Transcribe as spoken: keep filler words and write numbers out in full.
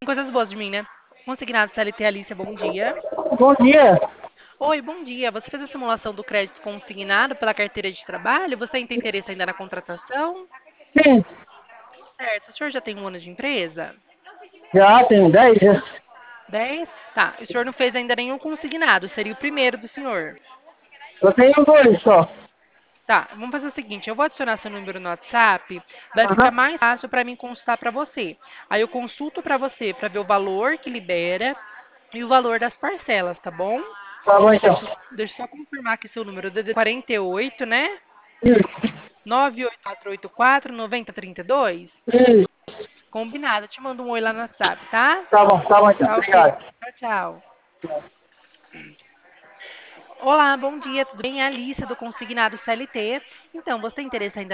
Coisas boas de mim, né? Consignado C L T Alicia, bom dia. Bom dia. Oi, bom dia. Você fez a simulação do crédito consignado pela carteira de trabalho? Você tem interesse ainda na contratação? Sim, Certo. O senhor já tem um ano de empresa? já tem dez dias. Dez? Tá. O senhor não fez ainda nenhum consignado. Seria o primeiro do senhor. Eu tenho dois só. Tá. Vamos fazer o seguinte. Eu vou adicionar seu número no WhatsApp. Vai ficar Aham. mais fácil para mim consultar para você. Aí eu consulto para você para ver o valor que libera e o valor das parcelas, tá bom? Tá bom então. Deixa, eu- deixa eu só confirmar aqui seu número. D D quarenta e oito, né? Isso, nove oito quatro oito quatro nove zero três dois. isso. Combinado. Eu te mando um oi lá no WhatsApp, tá? Tá bom, tá bom então. Tá ok. Obrigado. Tchau, tchau. Olá, bom dia. Tudo bem? É a Alice do Consignado C L T. Então, você tem interesse ainda